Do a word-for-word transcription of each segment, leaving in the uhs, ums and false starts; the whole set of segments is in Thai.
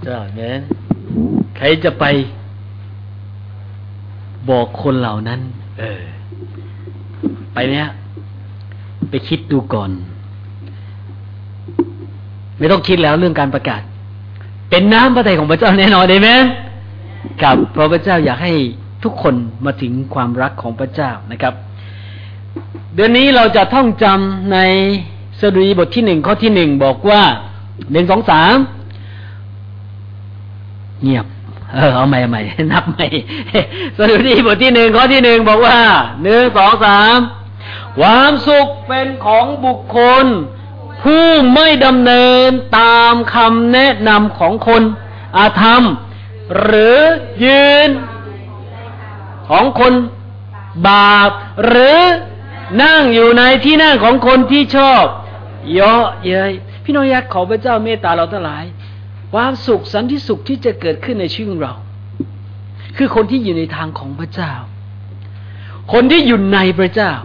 จ้าแม่นใครจะไปบอกคนเหล่านั้นเออไปไหมฮะไปคิดดูก่อนไม่ต้องคิดแล้วเรื่องการประกาศเป็นน้ำพระทัยของพระเจ้าแน่นอนได้ไหมครับเพราะพระเจ้าอยากให้ทุกคนมาถึงความรักของพระเจ้านะครับเดือนนี้เราจะท่องจำในสดุดีบทที่หนึ่งข้อที่หนึ่งบอกว่าหนึ่งสองสามเงียบเออเอาใหม่ใหม่นับใหม่สดุดีบทที่หนึ่งข้อที่หนึ่งบอกว่าหนึ่งสองสามความสุขเป็นของบุคคลผู้ไม่ดำเนินตามคำแนะนำของคนอาธรรมหรือยืนของคนบาปหรือนั่งอยู่ในที่นั่งของคนที่ชอบเยาะเย้ยพี่น้องอยากขอพระเจ้าเมตตาเราทั้งหลายความสุขสันติสุขที่จะเกิดขึ้นในชีวิตของเราคือคนที่อยู่ในทางของพระเจ้าคนที่อยู่ในพระเจ้า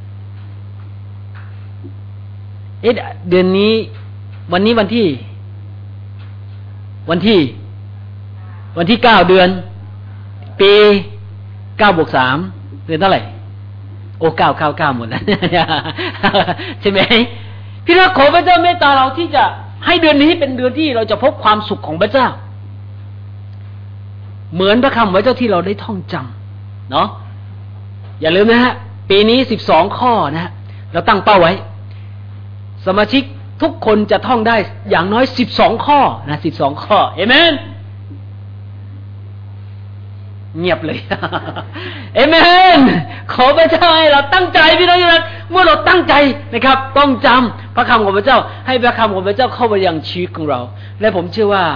เอ๊ะเดือนนี้วันนี้วันที่วันที่วันที่เก้าเดือนปีเก้าบวกสามเดือนเท่าไหร่โอ้เก้าเก้าเก้าหมดแล้วใช่ไหมพี่น้องขอพระเจ้าเมตตาเราที่จะให้เดือนนี้เป็นเดือนที่เราจะพบความสุขของพระเจ้าเหมือนพระคำพระเจ้าที่เราได้ท่องจำเนาะอย่าลืมนะฮะปีนี้สิบสองข้อนะฮะเราตั้งเป้าไว้สมาชิกทุกคนจะท่องได้อย่างน้อยสิบสองข้อนะสิบสองข้อเอเมนเงียบเลยเอเมนขอพระเจ้าให้เราตั้งใจพี่น้องนะเมื่อเราตั้งใจนะครับต้องจำพระคำของพระเจ้าให้พระคำของพระเจ้าเข้าไปยังชีวิตของเราและผมเชื่อว่า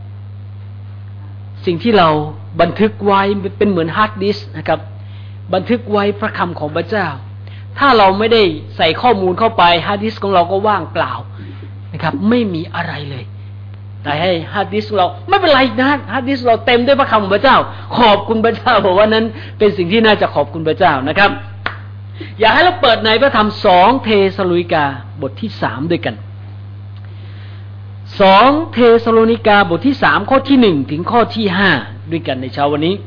สิ่งที่เราบันทึกไว้เป็นเหมือนฮาร์ดดิสก์นะครับบันทึกไว้พระคำของพระเจ้าถ้าเราไม่ได้ใส่ข้อมูลเข้าไปฮาร์ดดิสก์ของเราก็ว่างเปล่านะครับไม่มีอะไรเลยแต่ให้ฮาร์ดดิสก์เราไม่เป็นไรนะฮาร์ดดิสก์เราเต็มด้วยพระคำของพระเจ้าขอบคุณพระเจ้าบอกว่านั้นเป็นสิ่งที่น่าจะขอบคุณพระเจ้านะครับอยากให้เราเปิดในพระธรรมสองเทสโลนิกาบทที่สามด้วยกันสองเทสโลนิกาบทที่สามข้อที่หนึ่งถึงข้อที่ห้าด้วยกันในเช้าวันนี้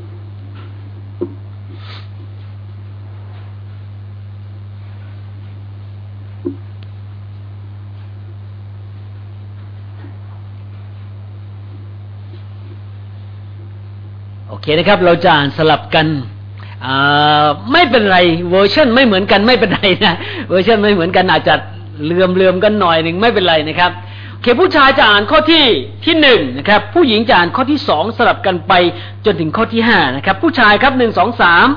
โอเคนะครับเราจะอ่านสลับกันไม่เป็นไรเวอร์ชันไม่เหมือนกันไม่เป็นไรนะเวอร์ชันไม่เหมือนกันอาจจะเลื่อมเลื่อมกันหน่อยหนึ่งไม่เป็นไรนะครับโอเคผู้ชายจะอ่านข้อที่ที่หนึ่งนะครับผู้หญิงจะอ่านข้อที่สองสลับกันไปจนถึงข้อที่ห้านะครับผู้ชายครับหนึ่งสองสาม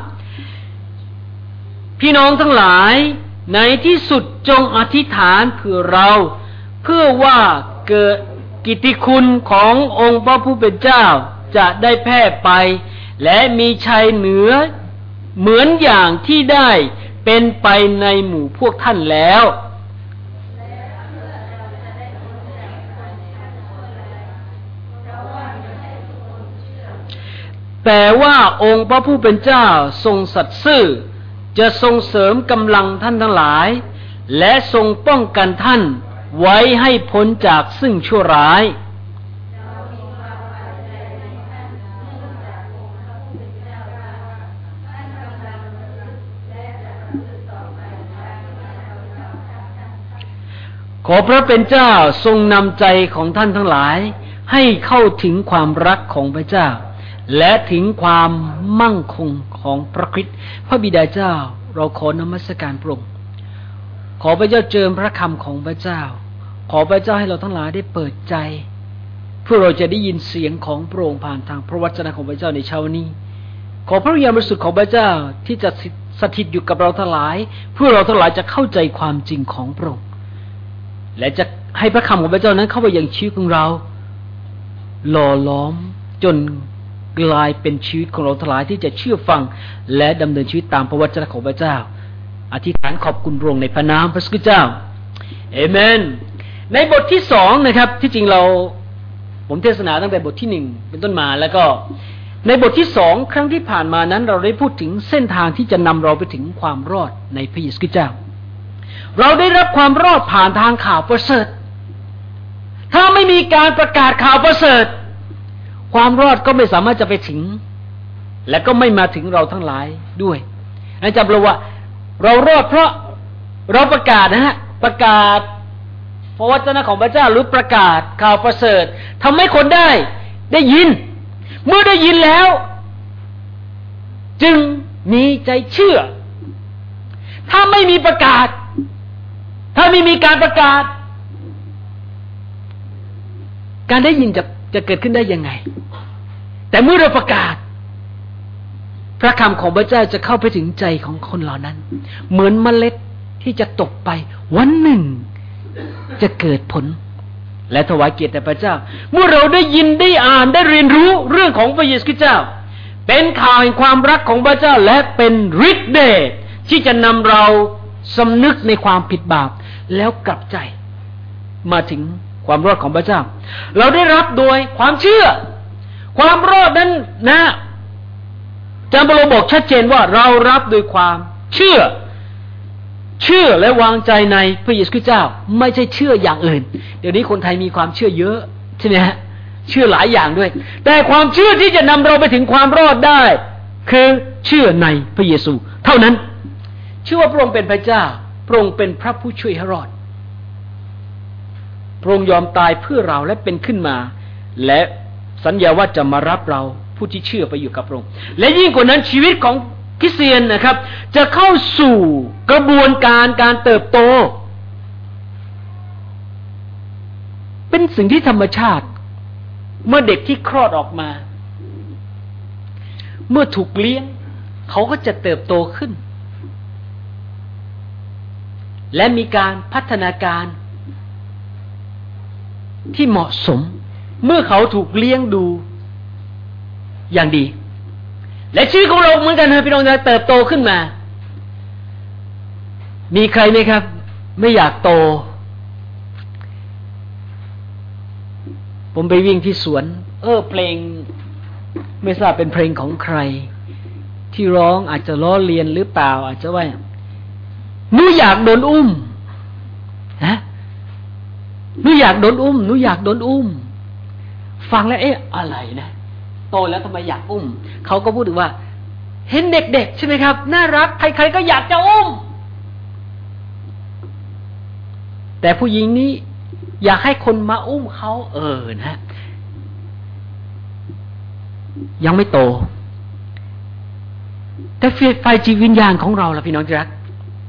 พี่น้องทั้งหลายในที่สุดจงอธิษฐานเพื่อเราเพื่อว่าเกิดกิตติคุณขององค์พระผู้เป็นเจ้าจะได้แพร่ไปและมีชัยเหนือเหมือนอย่างที่ได้เป็นไปในหมู่พวกท่านแล้วแต่ว่าองค์พระผู้เป็นเจ้าทรงสัตย์ซื่อจะทรงเสริมกำลังท่านทั้งหลายและทรงป้องกันท่านไว้ให้พ้นจากซึ่งชั่วร้ายขอพระเป็นเจ้าทรงนำใจของท่านทั้งหลายให้เข้าถึงความรักของพระเจ้าและถึงความมั่งคงของพระคริสต์พระบิดาเจ้าเราขอนมัสการพระองค์ขอพระเจ้าเจิมพระคำของพระเจ้าขอพระเจ้าให้เราทั้งหลายได้เปิดใจเพื่อเราจะได้ยินเสียงของพระองค์ผ่านทางพระวจนะของพระเจ้าในเช้านี้ขอพระวิญญาณบริสุทธิ์ของพระเจ้าที่จะสถิตอยู่กับเราทั้งหลายเพื่อเราทั้งหลายจะเข้าใจความจริงของพระองค์และจะให้พระคำของพระเจ้านั้นเข้าไปยังชีวิตของเราหล่อล้อมจนกลายเป็นชีวิตของเราทั้งหลายที่จะเชื่อฟังและดำเนินชีวิตตามพระวจนะของพระเจ้าอธิษฐานขอบคุณพระองค์ในพระนามพระสุเจ้าเอเมนในบทที่สองนะครับที่จริงเราผมเทศนาตั้งแต่บทที่หนึ่งเป็นต้นมาแล้วก็ในบทที่สองครั้งที่ผ่านมานั้นเราได้พูดถึงเส้นทางที่จะนำเราไปถึงความรอดในพระเยซูคริสต์เจ้าเราได้รับความรอดผ่านทางข่าวประเสริฐถ้าไม่มีการประกาศข่าวประเสริฐความรอดก็ไม่สามารถจะไปถึงและก็ไม่มาถึงเราทั้งหลายด้วยอาจารย์บอกว่าเรารอดเพราะเราประกาศนะฮะประกาศพระวจนะของพระเจ้าหรือประกาศข่าวประเสริฐทำให้คนได้ได้ยินเมื่อได้ยินแล้วจึงมีใจเชื่อถ้าไม่มีประกาศถ้าไม่มีการประกาศการได้ยินจะจะเกิดขึ้นได้ยังไงแต่เมื่อเราประกาศพระคำของพระเจ้าจะเข้าไปถึงใจของคนเหล่านั้นเหมือนเมล็ดที่จะตกไปวันหนึ่งจะเกิดผลและถวายเกียรติแด่พระเจ้าเมื่อเราได้ยินได้อ่านได้เรียนรู้เรื่องของพระเยซูคริสต์เจ้าเป็นข่าวแห่งความรักของพระเจ้าและเป็นฤทธิ์เดชที่จะนำเราสำนึกในความผิดบาปแล้วกลับใจมาถึงความรอดของพระเจ้าเราได้รับโดยความเชื่อความรอดนั้นนะอาจารย์เปาโลบอกชัดเจนว่าเรารับโดยความเชื่อเชื่อและวางใจในพระเยซูคริสต์เจ้าไม่ใช่เชื่ออย่างอื่นเดี๋ยวนี้คนไทยมีความเชื่อเยอะใช่ไหมฮะเชื่อหลายอย่างด้วยแต่ความเชื่อที่จะนำเราไปถึงความรอดได้คือเชื่อในพระเยซูเท่านั้นเชื่อว่าพระองค์เป็นพระเจ้าพระองค์เป็นพระผู้ช่วยให้รอดพระองค์ยอมตายเพื่อเราและเป็นขึ้นมาและสัญญาว่าจะมารับเราผู้ที่เชื่อไปอยู่กับพระองค์และยิ่งกว่านั้นชีวิตของคริสเตียนนะครับจะเข้าสู่กระบวนการการเติบโตเป็นสิ่งที่ธรรมชาติเมื่อเด็กที่คลอดออกมาเมื่อถูกเลี้ยงเขาก็จะเติบโตขึ้นและมีการพัฒนาการที่เหมาะสมเมื่อเขาถูกเลี้ยงดูอย่างดีและชีวิตของเราเหมือนกันนะพี่น้องจะเติบโตขึ้นมามีใครไหมครับไม่อยากโตผมไปวิ่งที่สวนเออเพลงไม่ทราบเป็นเพลงของใครที่ร้องอาจจะล้อเลียนหรือเปล่าอาจจะว่าหนูอยากโดนอุ้มนะหนูอยากโดนอุ้มหนูอยากโดนอุ้มฟังแล้วเอ๊ะอะไรนะโตแล้วทำไมอยากอุ้มเขาก็พูดถึงว่าเห็นเด็กๆใช่ไหมครับน่ารักใครๆก็อยากจะอุ้มแต่ผู้หญิงนี้อยากให้คนมาอุ้มเขาเออนะยังไม่โตแต่ไฟจิตวิญญาณของเราล่ะพี่น้องที่รัก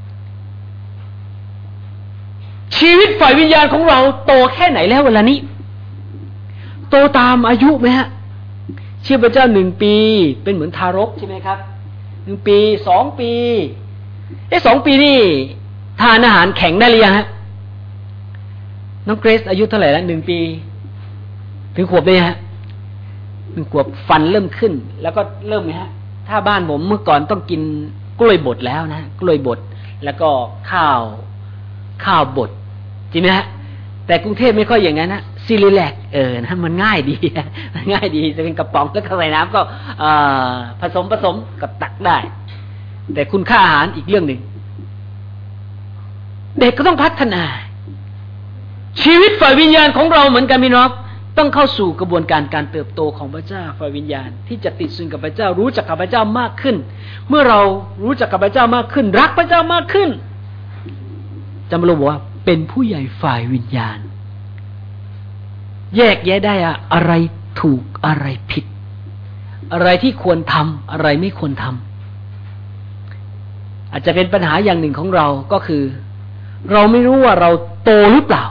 ชีวิตฝ่ายวิญญาณของเราโตแค่ไหนแล้วเวลานี้โตตามอายุไหมฮะเชื่อพระเจ้าหนึ่งปีเป็นเหมือนทารกใช่ไหมครับหนึ่งปีสองปีเอ๊ะสองปีนี่ทานอาหารแข็งได้หรือยังฮะน้องเกรซอายุเท่าไหร่แล้วหนึ่งปีถึงขวบได้ฮะหนึ่งขวบฟันเริ่มขึ้นแล้วก็เริ่มไหมฮะถ้าบ้านผมเมื่อก่อนต้องกินกล้วยบดแล้วนะกล้วยบดแล้วก็ข้าวข้าวบดจริงไหมฮะแต่กรุงเทพไม่ค่อยอย่างนั้นนะซีรีแลกเออนะมันง่ายดีง่ายดีจะเป็นกระป๋องแล้วก็ใส่น้ำก็ผสมผสมกับตักได้แต่คุณค่าอาหารอีกเรื่องหนึ่งเด็กก็ต้องพัฒนาชีวิตฝ่ายวิญญาณของเราเหมือนกันพี่น้องต้องเข้าสู่กระบวนการการเติบโตของพระเจ้าฝ่ายวิญญาณที่จะติดซึมกับพระเจ้ารู้จักกับพระเจ้ามากขึ้นเมื่อเรารู้จักกับพระเจ้ามากขึ้นรักพระเจ้ามากขึ้นจำเราบอกว่าเป็นผู้ใหญ่ฝ่ายวิญญาณแยกแยะได้อะอะไรถูกอะไรผิดอะไรที่ควรทำอะไรไม่ควรทำอาจจะเป็นปัญหาอย่างหนึ่งของเราก็คือเราไม่รู้ว่าเราโตหรือเปล่า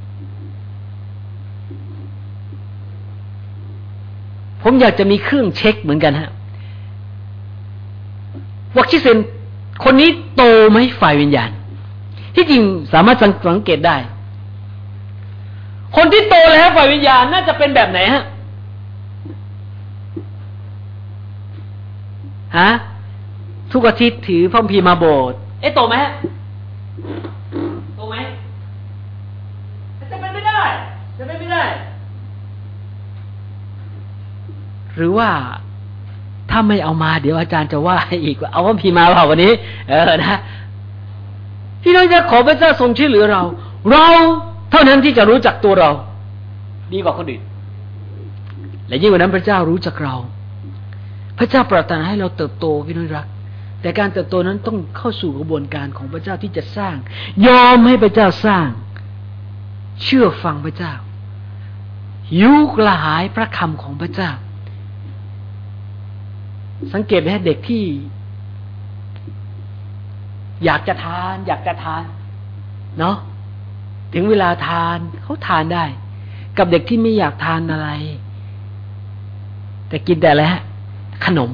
ผมอยากจะมีเครื่องเช็คเหมือนกันฮะว่าคริสเตียนคนนี้โตไหมฝ่ายวิญญาณที่จริงสามารถสังเกตได้คนที่โตแล้วฝ่ายวิญญาณน่าจะเป็นแบบไหนฮะฮะทุกอาทิตย์ถือพระคัมภีร์มาโบสถ์เอ๊ะโตไหมฮะโตไหมจะเป็นไม่ได้จะเป็นไม่ได้หรือว่าถ้าไม่เอามาเดี๋ยวอาจารย์จะว่าอีกว่าเอาพระคัมภีร์มาเปล่าวันนี้เออนะพี่น้องจะขอพระเจ้าทรงช่วยเหลือเราเราเท่านั้นที่จะรู้จักตัวเราดีกว่าคนอื่นและยิ่งกว่านั้นพระเจ้ารู้จักเราพระเจ้าปรารถนาให้เราเติบโตพี่น้องรักแต่การเติบโตนั้นต้องเข้าสู่กระบวนการของพระเจ้าที่จะสร้างยอมให้พระเจ้าสร้างเชื่อฟังพระเจ้าหิวกระหายพระคำของพระเจ้าสังเกตไหมเด็กที่อยากจะทานอยากจะทานเนาะถึงเวลาทานเขาทานได้กับเด็กที่ไม่อยากทานอะไรแต่กินแต่อะไรฮะขนม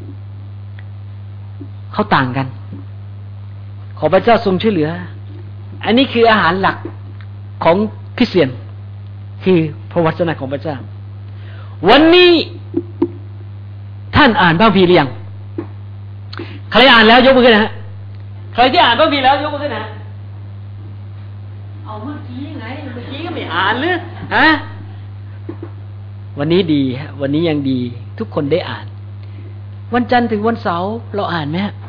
เขาต่างกันขอพระเจ้าทรงช่วยเหลืออันนี้คืออาหารหลักของคริสเตียนคือพระวจนะของพระเจ้าวันนี้ท่านอ่านพระคัมภีร์หรือยังใครอ่านแล้วยกมือขึ้นนะฮะใครที่อ่านพระคัมภีร์แล้วยกมือขึ้นนะเอาเมื่อกี้ไงเมื่อกี้ก็ไม่อ่านหรือฮะวันนี้ดีฮะวันนี้ยังดีทุกคนได้อ่านวันจันทร์ถึงวันเสาร์เราอ่านไหมฮะ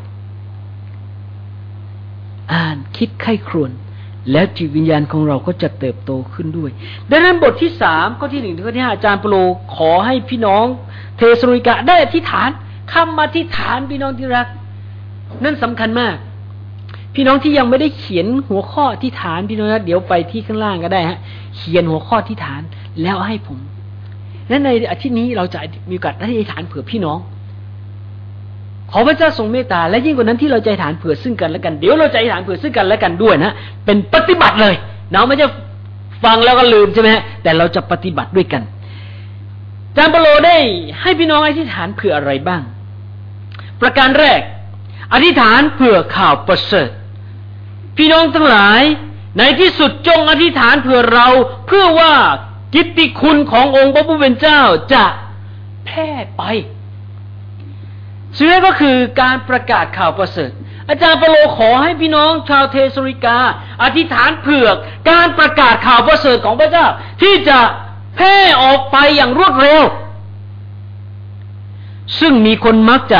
อ่านคิดไข้ครวญแล้วจิตวิญญาณของเราก็จะเติบโตขึ้นด้วยดังนั้นบทที่สามข้อที่หนึ่งถึงข้อที่ห้าอาจารย์เปโลขอให้พี่น้องเทสโลนิกะได้อธิษฐานคำอธิษฐานพี่น้องที่รักนั่นสำคัญมากพี่น้องที่ยังไม่ได้เขียนหัวข้ออธิษฐานพี่น้องนะเดี๋ยวไปที่ข้างล่างก็ได้ฮะเขียนหัวข้ออธิษฐานแล้วให้ผมนั้นในอาทิตย์นี้เราจะมีโอกาสได้อธิษฐานเผื่อพี่น้องขอพระเจ้าทรงเมตตาและยิ่งกว่านั้นที่เราจะอธิษฐานเผื่อซึ่งกันและกันเดี๋ยวเราจะอธิษฐานเผื่อซึ่งกันและกันด้วยนะเป็นปฏิบัติเลยเราไม่จะฟังแล้วก็ลืมใช่ไหมฮะแต่เราจะปฏิบัติด้วยกันอาจารย์เปโลได้ให้พี่น้องอธิษฐานเผื่ออะไรบ้างประการแรกอธิษฐานเผื่อข่าวประเสริฐพี่น้องทั้งหลายในที่สุดจงอธิษฐานเผื่อเราเพื่อว่ากิตติคุณขององค์พระผู้เป็นเจ้าจะแพร่ไปสิ่งนี้ก็คือการประกาศข่าวประเสริฐอาจารย์เปโลขอให้พี่น้องชาวเทสโลนิกาอธิษฐานเผื่อการประกาศข่าวประเสริฐของพระเจ้าที่จะแพร่ออกไปอย่างรวดเร็วซึ่งมีคนมักจะ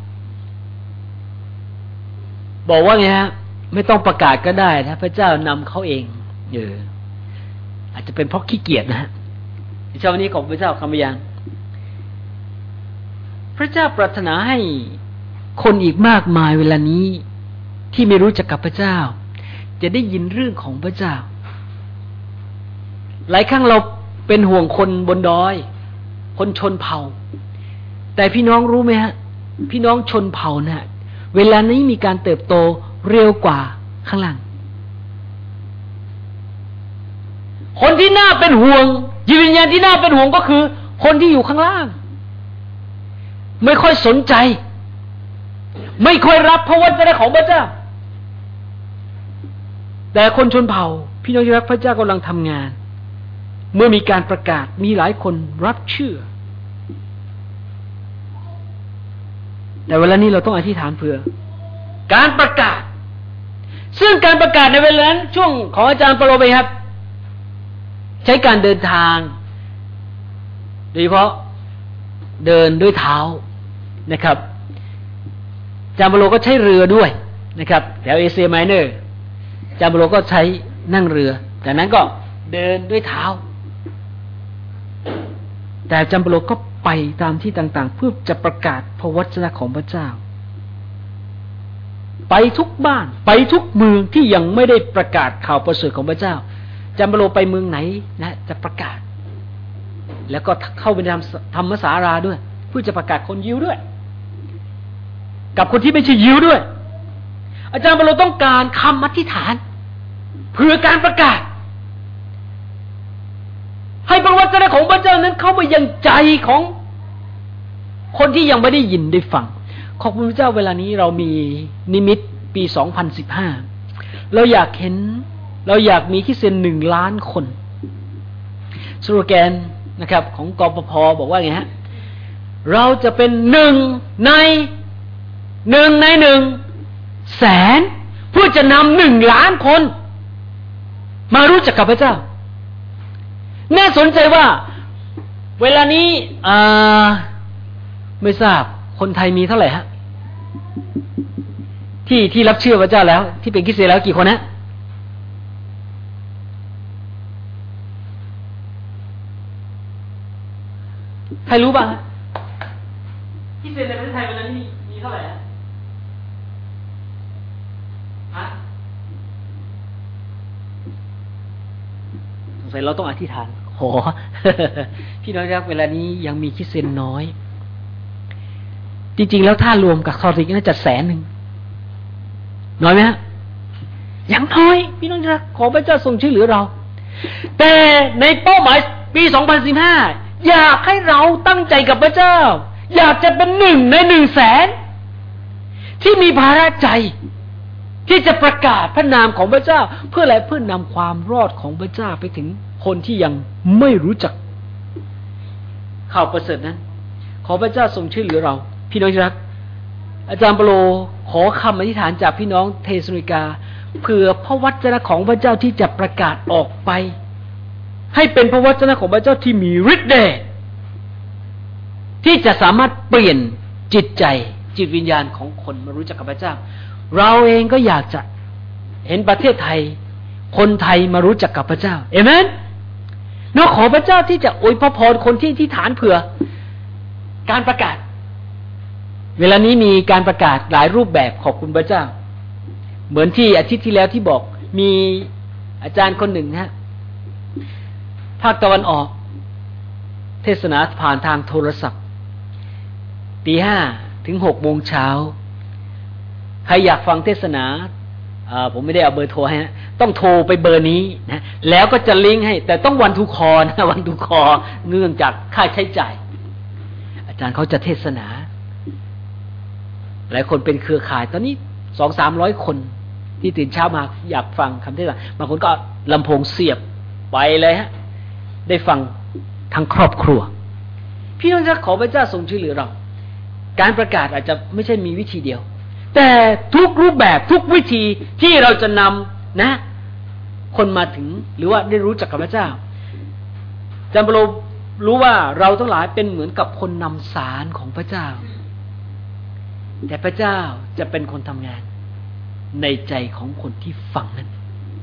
บอกว่าไงฮะไม่ต้องประกาศก็ได้นะพระเจ้านำเขาเองเอออาจจะเป็นเพราะขี้เกียจนะฮะเช้าวันนี้ของพระเจ้าคำพยานพระเจ้าปรารถนาให้คนอีกมากมายเวลานี้ที่ไม่รู้จักกับพระเจ้าจะได้ยินเรื่องของพระเจ้าหลายครั้งเราเป็นห่วงคนบนดอยคนชนเผ่าแต่พี่น้องรู้ไหมฮะพี่น้องชนเผ่านะ่ะเวลานี้มีการเติบโตเร็วกว่าข้างล่างคนที่น่าเป็นห่วงจิตวิญญาณที่น่าเป็นห่วงก็คือคนที่อยู่ข้างล่างไม่ค่อยสนใจไม่ค่อยรับพระวจนะของพระเจ้าแต่คนชนเผ่าพี่น้องที่รักพระเจ้ากำลังทำงานเมื่อมีการประกาศมีหลายคนรับเชื่อแต่เวลานี้เราต้องอธิษฐานเผื่อการประกาศซึ่งการประกาศในเวลานั้นช่วงของอาจารย์เปโลไปครับใช้การเดินทางโดยเฉพาะเดินด้วยเท้านะครับอาจารย์เปโลก็ใช้เรือด้วยนะครับแถวเอเชียไมเนอร์อาจารย์เปโลก็ใช้นั่งเรือจากนั้นก็เดินด้วยเท้าแต่อาจารย์เปโลก็ไปตามที่ต่างๆเพื่อจะประกาศพระวจนะของพระเจ้าไปทุกบ้านไปทุกเมืองที่ยังไม่ได้ประกาศข่าวประเสริฐของพระเจ้าอาจารย์เปโลไปเมืองไหนนะจะประกาศแล้วก็เข้าไปทำธรรมศาลาด้วยเพื่อจะประกาศคนยิวด้วยกับคนที่ไม่ใช่ยิวด้วยอาจารย์เปโลต้องการคำอธิษฐานเพื่อการประกาศให้พระวจนะของพระเจ้านั้นเข้าไปยังใจของคนที่ยังไม่ได้ยินได้ฟังขอบคุณพระเจ้าเวลานี้เรามีนิมิตปีสองพันสิบห้าเราอยากเห็นเราอยากมีคริสเตียนหนึ่งล้านคนสโลแกนนะครับของกปภบอกว่าไงฮะเราจะเป็นหนึ่งในหนึ่งในหนึ่งแสนเพื่อจะนำหนึ่งล้านคนมารู้จักกับพระเจ้าน่าสนใจว่าเวลานี้อ่าไม่ทราบคนไทยมีเท่าไหร่ฮะที่ที่รับเชื่อพระเจ้าแล้วที่เป็นคริสเตียนแล้วกี่คนนะใครรู้บ้างคริสเตียนในประเทศไทยวันนั้นมีมีเท่าไหร่ฮะฮะสงสัยเราต้องอธิษฐานโห พี่น้องครับเวลานี้ยังมีคริสเตียนน้อยจริงๆแล้วถ้ารวมกับคอริกน่าจะแสนหนึ่งน้อยไหมฮะยังน้อยพี่น้องครับขอพระเจ้าทรงช่วยเหลือเราแต่ในเป้าหมายปีสองพันสิบห้าอยากให้เราตั้งใจกับพระเจ้าอยากจะเป็นหนึ่งในหนึ่งแสนที่มีภาระใจที่จะประกาศพระนามของพระเจ้าเพื่ออะไรเพื่อนำความรอดของพระเจ้าไปถึงคนที่ยังไม่รู้จักข่าวประเสริฐนั้นขอพระเจ้าทรงช่วยเหลือเราพี่น้องรักอาจารย์เปโลขอคำอธิษฐานจากพี่น้องเทสโลนิกาเพื่อพระวจนะของพระเจ้าที่จะประกาศออกไปให้เป็นพระวจนะของพระเจ้าที่มีฤทธิ์เดชที่จะสามารถเปลี่ยนจิตใจจิตวิญญาณของคนมารู้จักกับพระเจ้าเราเองก็อยากจะเห็นประเทศไทยคนไทยมารู้จักกับพระเจ้าเอเมนนอกขอพระเจ้าที่จะอวยพระพรคนที่ที่ฐานเผื่อการประกาศเวลานี้มีการประกาศหลายรูปแบบขอบคุณพระเจ้าเหมือนที่อาทิตย์ที่แล้วที่บอกมีอาจารย์คนหนึ่งนะฮะภาคตะวันออกเทศนาผ่านทางโทรศัพท์ตีห้าถึงหกโมงเช้าใครอยากฟังเทศนาผมไม่ได้เอาเบอร์โทรให้นะต้องโทรไปเบอร์นี้นะแล้วก็จะลิงก์ให้แต่ต้องวันทูคอนะวันทูคอเนื่องจากค่าใช้จ่ายอาจารย์เขาจะเทศนาหลายคนเป็นเครือข่ายตอนนี้สองสามร้อยคนที่ตื่นเช้ามาอยากฟังคำเทศนาบางคนก็ลำโพงเสียบไปเลยฮะได้ฟังทั้งครอบครัวพี่น้องจะขอพระเจ้าทรงช่วยเหลือเราการประกาศอาจจะไม่ใช่มีวิธีเดียวแต่ทุกรูปแบบทุกวิธีที่เราจะนำนะคนมาถึงหรือว่าได้รู้จักกับพระเจ้าอาจารย์เปโลรู้ว่าเราทั้งหลายเป็นเหมือนกับคนนำสารของพระเจ้าแต่พระเจ้าจะเป็นคนทำงานในใจของคนที่ฟังนั้น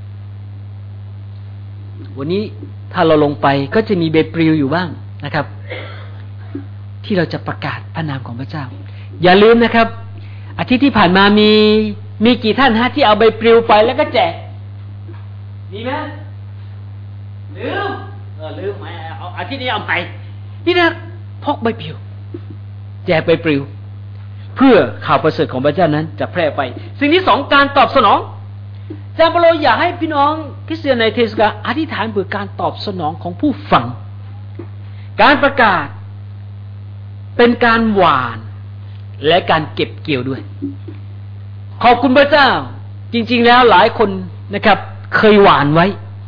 วันนี้ถ้าเราลงไปก็จะมีใบปลิวอยู่บ้างนะครับที่เราจะประกาศพระนามของพระเจ้าอย่าลืมนะครับอาทิตย์ที่ผ่านมามีมีกี่ท่านฮะที่เอาใบปลิวไปแล้วก็แจกมีไหมลืมเออลืมไหมเอาอาทิตย์นี้เอาไปนี่นะพกใบปลิวแจกใบปลิวเพื่อข่าวประเสริฐของพระเจ้านั้นจะแพร่ไปสิ่งที่สองการตอบสนองอาจารย์เปโลอยากให้พี่น้องคริสเตียนในเทศกาลอธิษฐานเพื่อการตอบสนองของผู้ฟังการประกาศเป็นการหว่านและการเก็บเกี่ยวด้วยขอบคุณพระเจ้าจริงๆแล้วหลายคนนะครับเคยหว่านไว้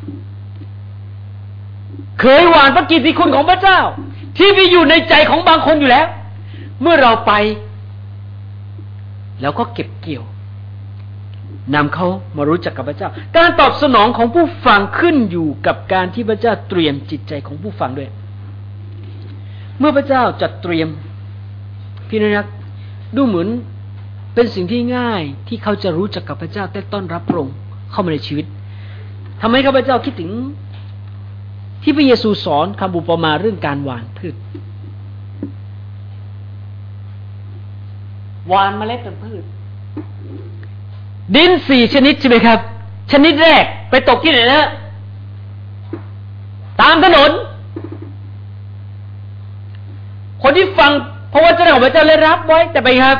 เคยหว่านพระกิตติคุณของพระเจ้าที่มีอยู่ในใจของบางคนอยู่แล้วเมื่อเราไปแล้วก็เก็บเกี่ยวนำเขามารู้จักกับพระเจ้าการตอบสนองของผู้ฟังขึ้นอยู่กับการที่พระเจ้าเตรียมจิตใจของผู้ฟังด้วยเมื่อพระเจ้าจัดเตรียมพี่น้องรักดูเหมือนเป็นสิ่งที่ง่ายที่เขาจะรู้จักกับพระเจ้าแต่ต้อนรับพระองค์เข้ามาในชีวิตทำให้ข้าพเจ้าคิดถึงที่พระเยซูสอนคำอุปมาเรื่องการหว่านพืชหว่านเมล็ดเป็นพืชดินสี่ชนิดใช่ไหมครับชนิดแรกไปตกที่ไหนนะตามถนนคนที่ฟังเพราะว่าเจ้าของพระเจ้าได้รับไว้แต่ไปครับ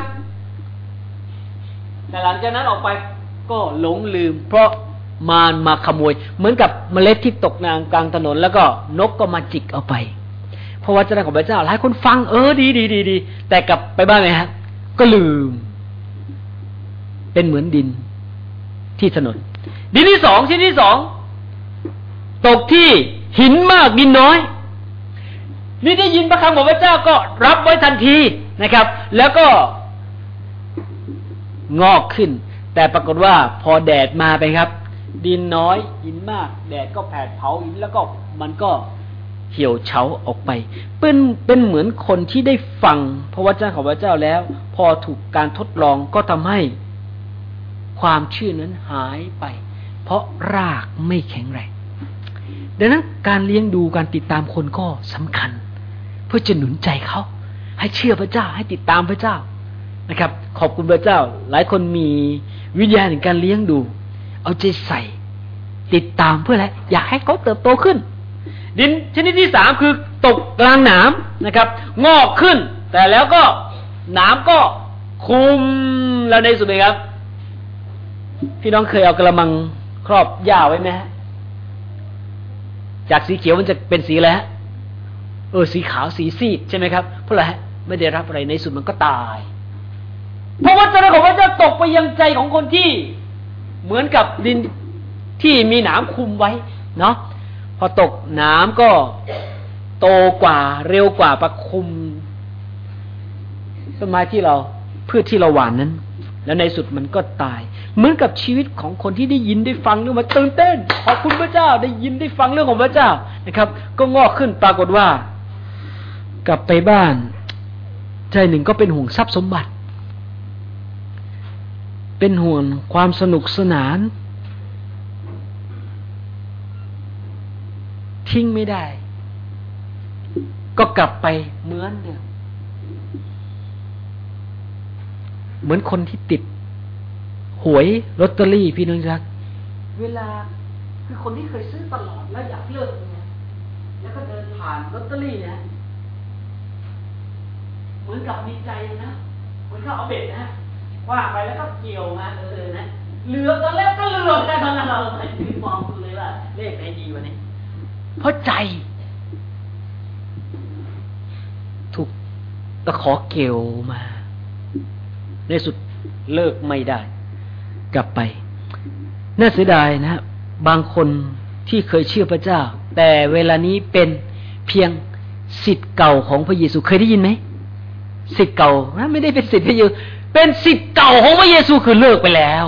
แต่หลังจากนั้นออกไปก็หลงลืมเพราะมารมาขโมยเหมือนกับเมล็ดที่ตกนางกลางถนนแล้วก็นกก็มาจิกเอาไปเพราะว่าเจ้าของพระเจ้าหลายคนฟังเออดีดีดีดีแต่กลับไปบ้านไงฮะก็ลืมเป็นเหมือนดินที่ถนนดินที่สองชนิดที่สองตกที่หินมากดินน้อยนี่ได้ยินพระคำของพระเจ้าก็รับไว้ทันทีนะครับแล้วก็งอกขึ้นแต่ปรากฏว่าพอแดดมาไปครับดินน้อยหินมากแดดก็แผดเผาหินแล้วก็มันก็เหี่ยวเฉาออกไปเป็นเป็นเหมือนคนที่ได้ฟังพระวจนะของพระเจ้าแล้วพอถูกการทดลองก็ทำให้ความเชื่อนั้นหายไปเพราะรากไม่แข็งแรงดังนั้นการเลี้ยงดูการติดตามคนก็สำคัญเพื่อจะหนุนใจเขาให้เชื่อพระเจ้าให้ติดตามพระเจ้านะครับขอบคุณพระเจ้าหลายคนมีวิญญาณในการเลี้ยงดูเอาใจใส่ติดตามเพื่ออะไรอยากให้เขาเติบโตขึ้นดินชนิดที่สามคือตกกลางหนามนะครับงอกขึ้นแต่แล้วก็หนามก็คุมแล้วในสุดเลยครับพี่น้องเคยเอากระมังครอบหญ้าไว้ไหมฮะจากสีเขียวมันจะเป็นสีอะไรฮะเออสีขาวสีซีดใช่ไหมครับเพราะอะไรฮะไม่ได้รับอะไรในสุดมันก็ตายเพราะว่าเจ้าของพระเจ้าตกไปยังใจของคนที่เหมือนกับดินที่มีหนามคุมไว้เนาะพอตกหนามก็โตกว่าเร็วกว่าประคุมต้นไม้ที่เราพืชที่เราหว่านนั้นแล้วในสุดมันก็ตายเหมือนกับชีวิตของคนที่ได้ยินได้ฟังเรื่องมาตื่นเต้นขอบคุณพระเจ้าได้ยินได้ฟังเรื่องของพระเจ้านะครับก็งอกขึ้นปรากฏว่ากลับไปบ้านใจหนึ่งก็เป็นห่วงทรัพย์สมบัติเป็นห่วงความสนุกสนานทิ้งไม่ได้ก็กลับไปเหมือนเดิมเหมือนคนที่ติดหวยลอตเตอรี่พี่น้องรักเวลาคือคนที่เคยซื้อตลอดแล้วอยากเลิกเนี่ยแล้วก็เดินผ่านลอตเตอรี่เนี่ยเหมือนกับมีใจนะเหมือนเขาเอาเบ็ดนะว่าไปแล้วก็เกี่ยวมาเออนะเหลือตอนแรกก็เหลือแต่ตอนนั้นเราไม่ได้มองดูเลยว่าเลขไหนดีวะเนี่ยเพราะใจถูกตะขอเกี่ยวมาในสุดเลิกไม่ได้กลับไปน่าเสียดายนะบางคนที่เคยเชื่อพระเจ้าแต่เวลานี้เป็นเพียงศิษย์เก่าของพระเยซูเคยได้ยินไหมศิษย์เก่านะไม่ได้เป็นศิษย์พระเยซูเป็นศิษย์เก่าของพระเยซูคือเลิกไปแล้ว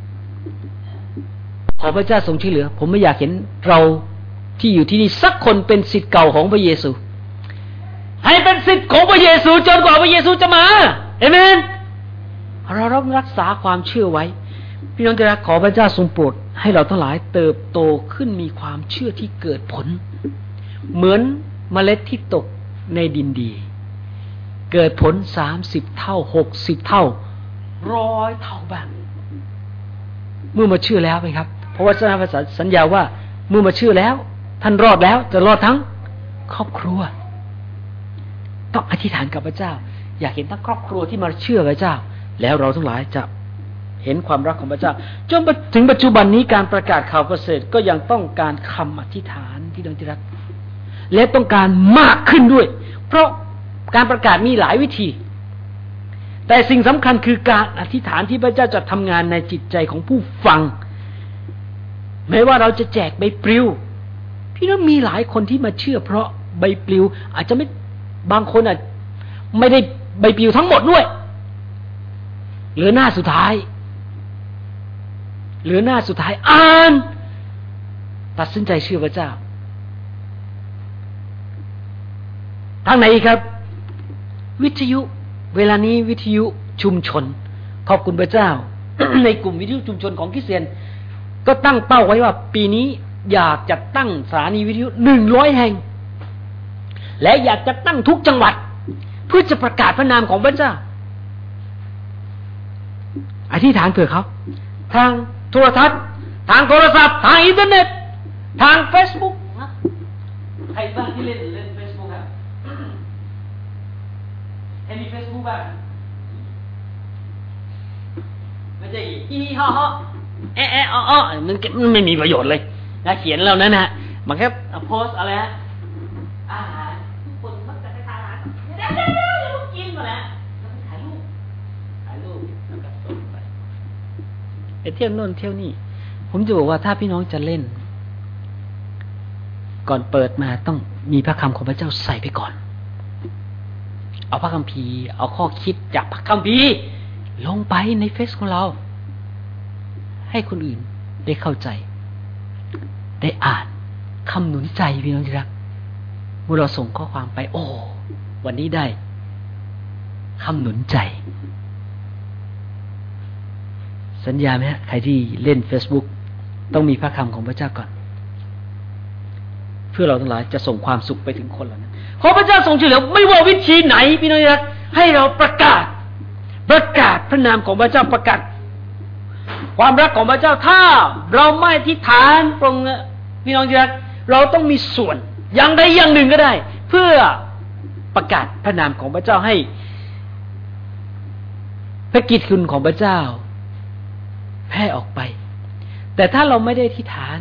ขอพระเจ้าทรงช่วยเหลือผมไม่อยากเห็นเราที่อยู่ที่นี่สักคนเป็นศิษย์เก่าของพระเยซูให้เป็นศิษย์ของพระเยซูจนกว่าพระเยซูจะมาเอเมนเราต้องรักษาความเชื่อไว้พี่น้องจะขอพระเจ้าทรงโปรดให้เราทั้งหลายเติบโตขึ้นมีความเชื่อที่เกิดผลเหมือนเมล็ดที่ตกในดินดีเกิดผลสามสิบเท่าหกสิบเท่าร้อยเท่าบ้างเมื่อมาเชื่อแล้วไหมครับเพราะว่าพระเจ้าสัญญาว่าเมื่อมาเชื่อแล้วท่านรอดแล้วจะรอดทั้งครอบครัวต้องอธิษฐานกับพระเจ้าอยากเห็นทั้งครอบครัวที่มาเชื่อพระเจ้าแล้วเราทั้งหลายจะเห็นความรักของพระเจ้าจนถึงปัจจุบันนี้การประกาศข่าวประเสริฐก็ยังต้องการคำอธิษฐานที่น้องที่รักและต้องการมากขึ้นด้วยเพราะการประกาศมีหลายวิธีแต่สิ่งสำคัญคือการอธิษฐานที่พระเจ้าจะทำงานในจิตใจของผู้ฟังแม้ว่าเราจะแจกใบปลิวพี่น้องมีหลายคนที่มาเชื่อเพราะใบปลิวอาจจะไม่บางคนอาจไม่ได้ใบปลิวทั้งหมดด้วยเหลือหน้าสุดท้ายเหลือหน้าสุดท้ายอ่านตัดสินใจเชื่อพระเจ้าทางไหนครับวิทยุเวลานี้วิทยุชุมชนขอบคุณพระเจ้า ในกลุ่มวิทยุชุมชนของคริสเตียนก็ตั้งเป้าไว้ว่าปีนี้อยากจะตั้งสถานีวิทยุหนึ่งร้อยแห่งและอยากจะตั้งทุกจังหวัดเพื่อจะประกาศพระนามของพระเจ้าอธิษฐานเผื่อเขาทางโทรทัศน์ทางโทรศัพท์ทางอินเทอร์เน็ตทาง Facebook นะใครบ้างที่เล่นเล่น Facebook ครับใครมี Facebook บ้างไม่ใช่อีฮ่อฮ่อแอะแอะอ้ออ้อมันมันไม่มีประโยชน์เลยนะเขียนแล้วนั้นนะมันแค่โพสอะไรฮะอาหารทุกคนมักจะไปทานอาหารเดี๋ยวเดี๋ยวเดี๋ยวอย่าเพิ่งกินก่อนนะแล้วถ่ายรูปถ่ายรูปแล้วก็ส่งไปไปเที่ยวโน่นเที่ยวนี่ผมจะบอกว่าถ้าพี่น้องจะเล่นก่อนเปิดมาต้องมีพระคำของพระเจ้าใส่ไปก่อนเอาพระคัมภีร์เอาข้อคิดจากพระคัมภีร์ลงไปในเฟซของเราให้คนอื่นได้เข้าใจได้อ่านคำหนุนใจพี่น้องที่รักเมื่อเราส่งข้อความไปโอ้วันนี้ได้คำหนุนใจสัญญาไหมฮะใครที่เล่น Facebook ต้องมีพระคำของพระเจ้าก่อนเพื่อเราทั้งหลายจะส่งความสุขไปถึงคนเหล่านั้นขอพระเจ้าทรงช่วยเหลือไม่ว่าวิธีไหนพี่น้องรักให้เราประกาศประกาศพระนามของพระเจ้าประกาศความรักของพระเจ้าถ้าเราไม่อธิษฐานตรงพี่น้องรักเราต้องมีส่วนอย่างใดอย่างหนึ่งก็ได้เพื่อประกาศพระนามของพระเจ้าให้พระกิตติคุณของพระเจ้าแพร่ออกไปแต่ถ้าเราไม่ได้อธิษฐาน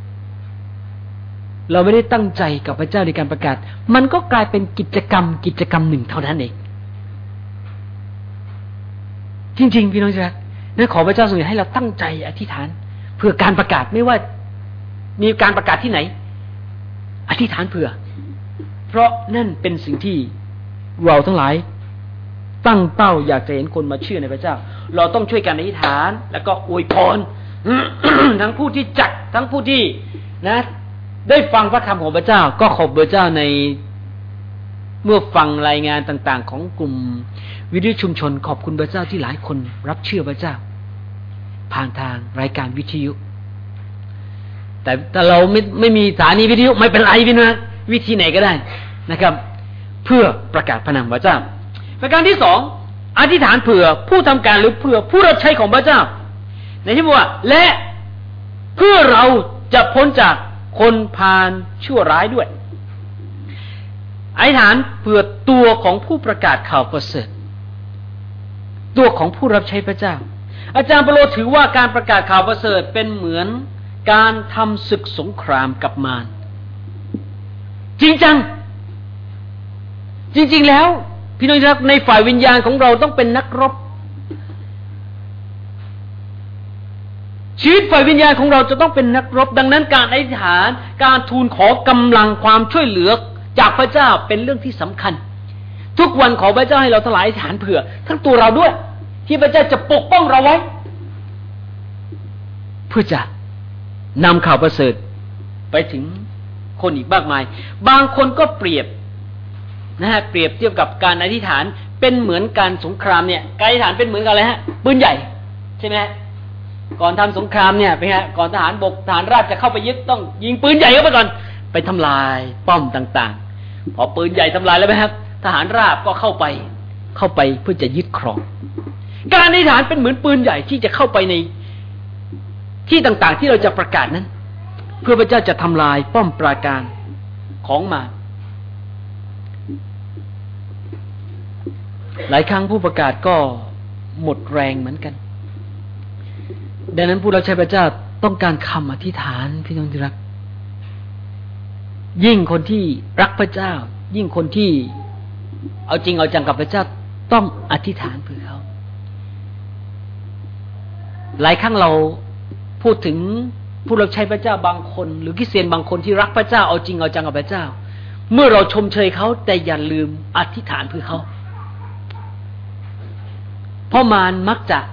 เราไม่ได้ตั้งใจกับพระเจ้าในการประกาศมันก็กลายเป็นกิจกรรมกิจกรรมหนึ่งเท่านั้นเองจริงๆพี่น้องรักนั่นขอพระเจ้าทรงให้เราตั้งใจอธิษฐานเพื่อการประกาศไม่ว่ามีการประกาศที่ไหนอธิษฐานเผื่อเพราะนั่นเป็นสิ่งที่เราทั้งหลายตั้งเป้าอยากจะเห็นคนมาเชื่อในพระเจ้าเราต้องช่วยกันอธิษฐานแล้วก็อวยพร ทั้งผู้ที่จัดทั้งผู้ที่นะได้ฟังพระคำของพระเจ้าก็ขอบพระเจ้าในเมื่อฟังรายงานต่างๆของกลุ่มวิทยุชุมชนขอบคุณพระเจ้าที่หลายคนรับเชื่อพระเจ้าผ่านทางรายการวิทยุแต่ถ้าเราไม่ไม่มีสถานีวิทยุไม่เป็นไรพี่นะวิธีไหนก็ได้นะครับเพื่อประกาศพระนามพระเจ้าประการที่สองอธิษฐานเผื่อผู้ทำการหรือเผื่อผู้รับใช้ของพระเจ้าในที่บอกว่าและเพื่อเราจะพ้นจากคนพาลชั่วร้ายด้วยอธิษฐานเผื่อตัวของผู้ประกาศข่าวประเสริฐตัวของผู้รับใช้พระเจ้าอาจารย์เปโลถือว่าการประกาศข่าวประเสริฐเป็นเหมือนการทำศึกสงครามกับมารจริงจังจริงๆแล้วพี่น้องครับในฝ่ายวิญญาณของเราต้องเป็นนักรบชีวิตฝ่ายวิญญาณของเราจะต้องเป็นนักรบดังนั้นการอธิษฐานการทูลขอกำลังความช่วยเหลือจากพระเจ้าเป็นเรื่องที่สำคัญทุกวันขอพระเจ้าให้เราทั้งหลายอธิษฐานเผื่อทั้งตัวเราด้วยที่พระเจ้าจะปกป้องเราไว้เพื่อจะนำข่าวประเสริฐไปถึงคนอีกมากมายบางคนก็เปรียบนะฮะเปรียบเทียบกับการอธิษฐานเป็นเหมือนการสงครามเนี่ยการอธิษฐานเป็นเหมือนกันอะไรฮะปืนใหญ่ใช่ไหมฮะก่อนทำสงครามเนี่ยเป็นไงก่อนทหารบกทหารราบจะเข้าไปยึดต้องยิงปืนใหญ่เข้าไปก่อนไปทำลายป้อมต่างๆพอปืนใหญ่ทำลายแล้วไหมครับทหารราบก็เข้าไปเข้าไปเพื่อจะยึดครองการอธิษฐานเป็นเหมือนปืนใหญ่ที่จะเข้าไปในที่ต่างๆที่เราจะประกาศนั้นเพื่อพระเจ้าจะทำลายป้อมปราการของมารหลายครั้งผู้ประกาศก็หมดแรงเหมือนกันดังนั้นผู้รับใช้พระเจ้าต้องการคำอธิษฐานพี่น้องที่รักยิ่งคนที่รักพระเจ้ายิ่งคนที่เอาจริงเอาจังกับพระเจ้าต้องอธิษฐานเพื่อเขาหลายครั้งเราพูดถึงผู้รับใช้พระเจ้าบางคนหรือคริสเตียนบางคนที่รักพระเจ้าเอาจริงเอาจังกับพระเจ้าเมื่อเราชมเชยเขาแต่อย่าลืมอธิษฐานเพื่อเขาเพราะมารมักจะ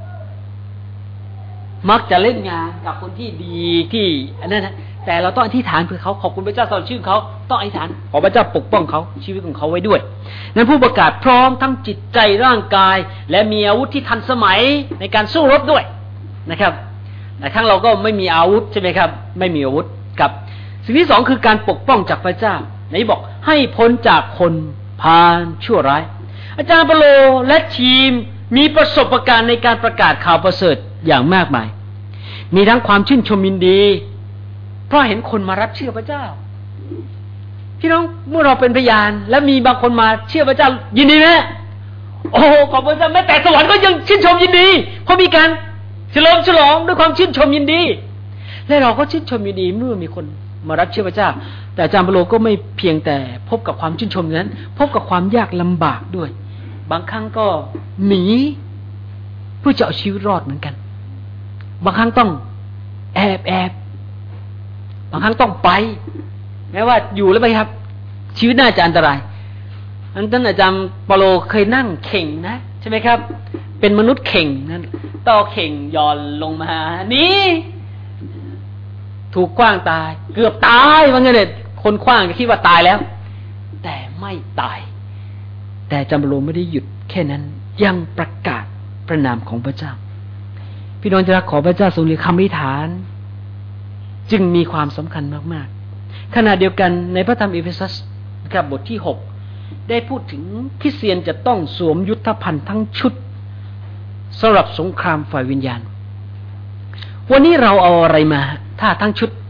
มักจะเล่นงานกับคนที่ดีที่อันนั้นนะแต่เราต้องอธิษฐานเพื่อเขาขอบคุณพระเจ้าสำหรับชื่อเขาต้องอธิษฐานขอพระเจ้าปกป้องเขาชีวิตของเขาไว้ด้วยนั้นผู้ประกาศพร้อมทั้งจิตใจร่างกายและมีอาวุธที่ทันสมัยในการสู้รบด้วยนะครับแต่ครั้งเราก็ไม่มีอาวุธใช่ไหมครับไม่มีอาวุธครับสิ่งที่สองคือการปกป้องจากพระเจ้าไหนบอกให้พ้นจากคนพาลชั่วร้ายอาจารย์เปโลและทีมมีประสบการณ์ในการประกาศข่าวประเสริฐอย่างมากมายมีทั้งความชื่นชมยินดีเพราะเห็นคนมารับเชื่อพระเจ้าพี่น้องเมื่อเราเป็นพยานและมีบางคนมาเชื่อพระเจ้ายินดีไหมโอ้ขอบพระเจ้าแม้แต่สวรรค์ก็ยังชื่นชมยินดีเพราะมีการเฉลิมฉลองด้วยความชื่นชมยินดีและเราก็ชื่นชมยินดีเมื่อมีคนมารับเชื่อพระเจ้าแต่อาจารย์เปโลก็ไม่เพียงแต่พบกับความชื่นชมนั้นพบกับความยากลำบากด้วยบางครั้งก็หนีเพื่อจะเอาชีวิตรอดเหมือนกันบางครั้งต้องแอบแอบบางครั้งต้องไปแม้ว่าอยู่แล้วไปครับชีวิตน่าจะอันตรายอันนั้นอาจารย์เปโลเคยนั่งเข่งนะใช่ไหมครับเป็นมนุษย์เข่งนั้นต่อเข่งย่อนลงมานี่ถูกขว้างตายเกือบตายว่าไงเนี่ยคนขว้างจะคิดว่าตายแล้วแต่ไม่ตายแต่อาจารย์เปโลไม่ได้หยุดแค่นั้นยังประกาศพระนามของพระเจ้าพี่น้องจะรักขอพระเจ้าทรงเรียกคำอธิษฐานจึงมีความสำคัญมากๆขณะเดียวกันในพระธรรมเอเฟซัสกับบทที่หกได้พูดถึงคริสเตียนจะต้องสวมยุทธภัณฑ์ทั้งชุดสำหรับสงครามฝ่ายวิญญาณวันนี้เราเอาอะไรมาถ้าทั้งชุด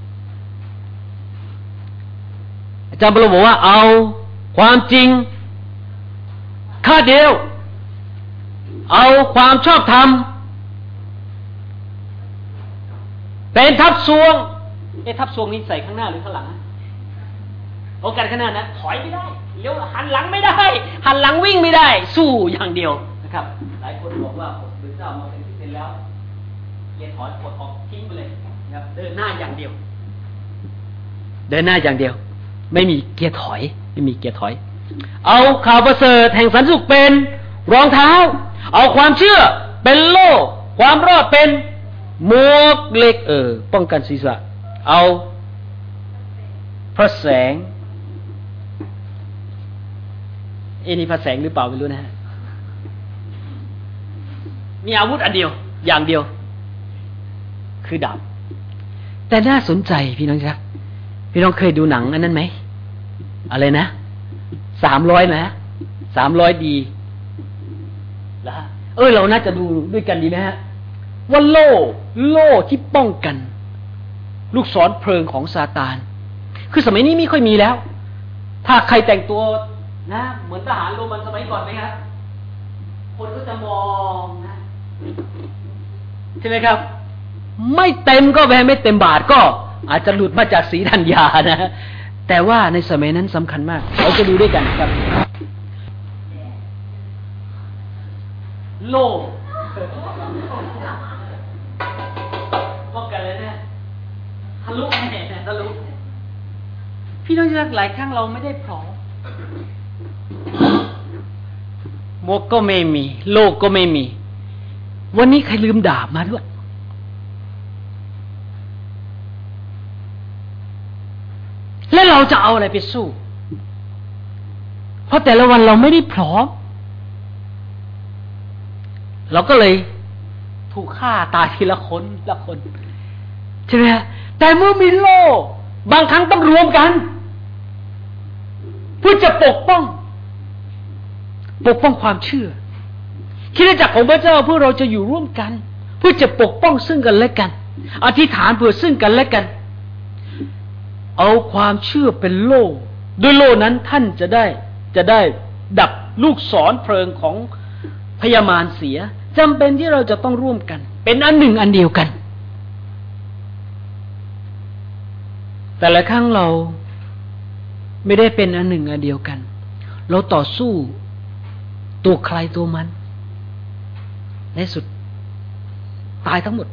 อาจารย์เปาโลบอกว่าเอาความจริงข้าเดียวเอาความชอบธรรมเป็นทัพทรวงเอ๊ะทัพทรวงนี้ใส่ข้างหน้าหรือข้างหลังโอกาสข้างหน้านะถอยไม่ได้เลี้ยวหันหลังไม่ได้หันหลังวิ่งไม่ได้สู้อย่างเดียวนะครับหลายคนบอกว่าพระเจ้ามาเป็นคริสเตียนแล้วเกียร์ถอยกดออกทิ้งไปเลยนะครับเดินหน้าอย่างเดียวเดินหน้าอย่างเดียวไม่มีเกียร์ถอยไม่มีเกียร์ถอยเอาข่าวประเสริฐแห่งสันติสุขเป็นรองเท้าเอาความเชื่อเป็นโล่ความรอดเป็นหมวกเหล็กเออป้องกันศีรษะเอาพระแสงเอ็นี่พระแสงหรือเปล่าไม่รู้นะฮะมีอาวุธอันเดียวอย่างเดียวคือดาบแต่น่าสนใจพี่น้องครับพี่น้องเคยดูหนังอันนั้นไหมอะไรนะสามร้อยนะสามร้อยดีแล้วเออเราน่าจะดูด้วยกันดีไหมฮะว่าโล่โล่ที่ป้องกันลูกศรเพลิงของซาตานคือสมัยนี้ไม่ค่อยมีแล้วถ้าใครแต่งตัวนะเหมือนทหารโรมันสมัยก่อนไหมครับคนก็จะมองนะใช่ไหมครับไม่เต็มก็แพ้ไม่เต็มบาทก็อาจจะหลุดมาจากศรีธัญญานะแต่ว่าในสมัยนั้นสำคัญมากเราจะดูด้วยกันครับโล่ป้องกันเลยนะทะลุแน่ทะลุพี่น้องรักหลายครั้งเราไม่ได้พร้อมหมวกก็ไม่มีโล่ก็ไม่มีวันนี้ใครลืมดาบมาด้วยแล้วเราจะเอาอะไรไปสู้เพราะแต่ละวันเราไม่ได้พร้อมเราก็เลยถูกฆ่าตายทีละคนละคนใช่ไหมฮะแต่เมื่อมีโล่บางครั้งต้องรวมกันเพื่อจะปกป้องปกป้องความเชื่อคริสตจักรของพระเจ้าเพื่อเราจะอยู่ร่วมกันเพื่อจะปกป้องซึ่งกันและกันอธิษฐานเพื่อซึ่งกันและกันเอาความเชื่อเป็นโล่ด้วยโล่นั้นท่านจะได้จะได้ดับลูกศรเพลิงของพยามารเสียจำเป็นที่เราจะต้องร่วมกันเป็นอันหนึ่งอันเดียวกันแต่ละครั้งเราไม่ได้เป็นอันหนึ่งอันเดียวกันเราต่อสู้ตัวใครตัวมันในสุดตายทั้งหมด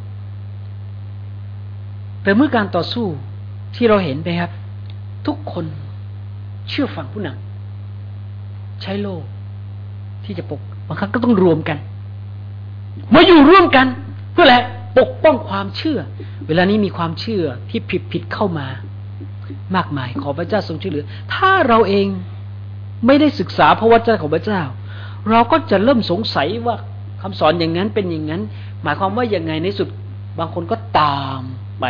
แต่เมื่อการต่อสู้ที่เราเห็นไปครับทุกคนเชื่อฟังผู้นำใช้โล่ที่จะปกบางครั้งก็ต้องรวมกันมาอยู่ร่วมกันเพื่ออะไรปกป้องความเชื่อเวลานี้มีความเชื่อที่ผิดผิดเข้ามามากมายขอพระเจ้าทรงช่วยเหลือถ้าเราเองไม่ได้ศึกษาพระวจนะของพระเจ้าเราก็จะเริ่มสงสัยว่าคำสอนอย่างนั้นเป็นอย่างนั้นหมายความว่าอย่างไงในสุดบางคนก็ตามไป